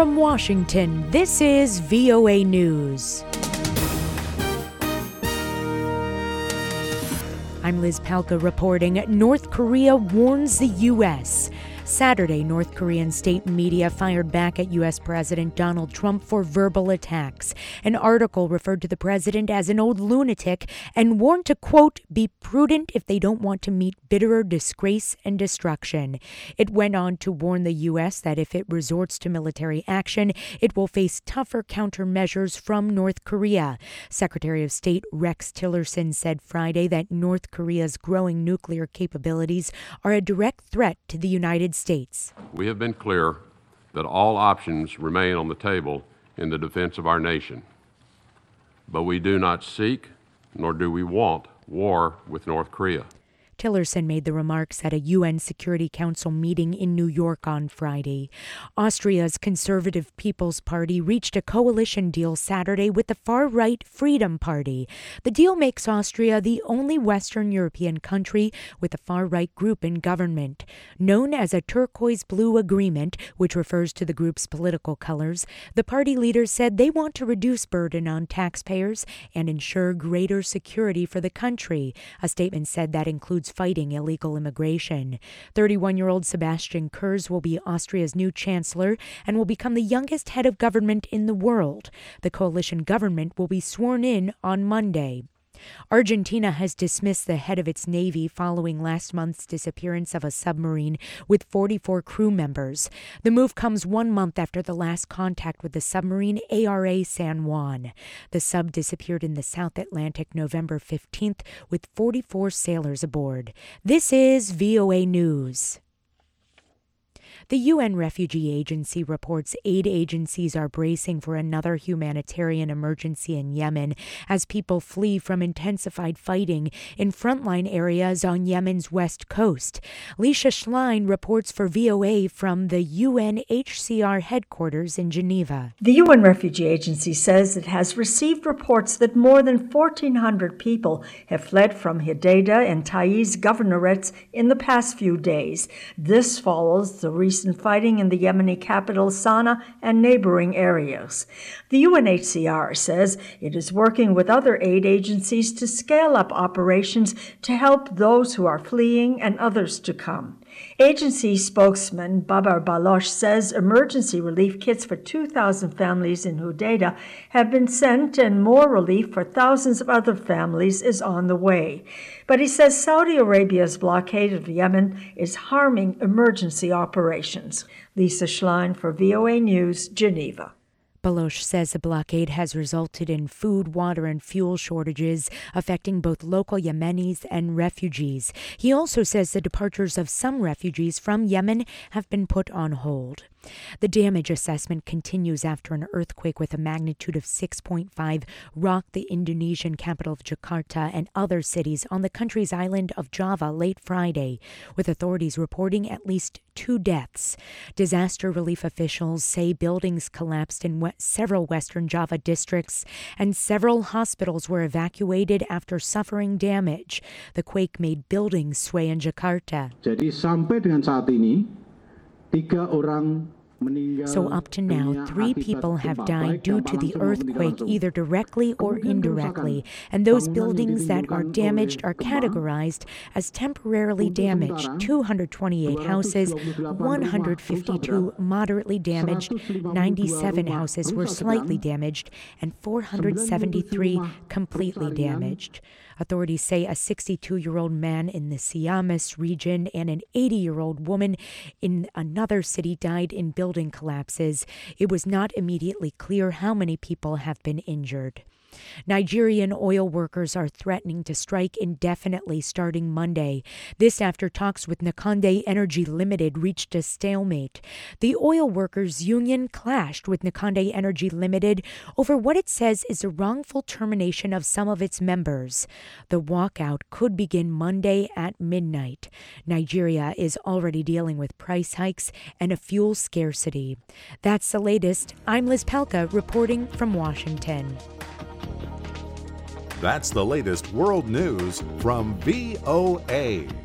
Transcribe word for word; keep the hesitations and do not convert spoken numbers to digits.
from Washington, this is V O A News. I'm Liz Palka reporting. North Korea warns the U S Saturday, North Korean state media fired back at U S President Donald Trump for verbal attacks. An article referred to the president as an old lunatic and warned to, quote, be prudent if they don't want to meet bitterer disgrace and destruction. It went on to warn the U S that if it resorts to military action, it will face tougher countermeasures from North Korea. Secretary of State Rex Tillerson said Friday that North Korea's growing nuclear capabilities are a direct threat to the United States. We have been clear that all options remain on the table in the defense of our nation. But we do not seek, nor do we want, war with North Korea. Tillerson made the remarks at a U N Security Council meeting in New York on Friday. Austria's Conservative People's Party reached a coalition deal Saturday with the far-right Freedom Party. The deal makes Austria the only Western European country with a far-right group in government. Known as a turquoise blue agreement, which refers to the group's political colors, the party leaders said they want to reduce burden on taxpayers and ensure greater security for the country. A statement said that includes fighting illegal immigration. thirty-one-year-old Sebastian Kurz will be Austria's new chancellor and will become the youngest head of government in the world. The coalition government will be sworn in on Monday. Argentina has dismissed the head of its navy following last month's disappearance of a submarine with forty-four crew members. The move comes one month after the last contact with the submarine A R A San Juan. The sub disappeared in the South Atlantic November fifteenth with forty-four sailors aboard. This is V O A News. The U N Refugee Agency reports aid agencies are bracing for another humanitarian emergency in Yemen as people flee from intensified fighting in frontline areas on Yemen's west coast. Lisa Schlein reports for V O A from the U N H C R headquarters in Geneva. The U N Refugee Agency says it has received reports that more than fourteen hundred people have fled from Hodeidah and Taiz governorates in the past few days. This follows the recent fighting in the Yemeni capital Sana'a and neighboring areas. The U N H C R says it is working with other aid agencies to scale up operations to help those who are fleeing and others to come. Agency spokesman Babar Baloch says emergency relief kits for two thousand families in Hodeidah have been sent and more relief for thousands of other families is on the way. But he says Saudi Arabia's blockade of Yemen is harming emergency operations. Lisa Schlein for V O A News, Geneva. Baloch says the blockade has resulted in food, water, and fuel shortages affecting both local Yemenis and refugees. He also says the departures of some refugees from Yemen have been put on hold. The damage assessment continues after an earthquake with a magnitude of six point five rocked the Indonesian capital of Jakarta and other cities on the country's island of Java late Friday, with authorities reporting at least two deaths. Disaster relief officials say buildings collapsed in several western Java districts and several hospitals were evacuated after suffering damage. The quake made buildings sway in Jakarta. Jadi sampai dengan saat ini, tiga orang So up to now, three people have died due to the earthquake, either directly or indirectly, and those buildings that are damaged are categorized as temporarily damaged. two hundred twenty-eight houses, one hundred fifty-two moderately damaged, ninety-seven houses were slightly damaged, and four hundred seventy-three completely damaged. Authorities say a sixty-two-year-old man in the Siamis region and an eighty-year-old woman in another city died in building collapses. It was not immediately clear how many people have been injured. Nigerian oil workers are threatening to strike indefinitely starting Monday. This after talks with Nakande Energy Limited reached a stalemate. The oil workers' union clashed with Nakande Energy Limited over what it says is a wrongful termination of some of its members. The walkout could begin Monday at midnight. Nigeria is already dealing with price hikes and a fuel scarcity. That's the latest. I'm Liz Palka reporting from Washington. That's the latest world news from V O A.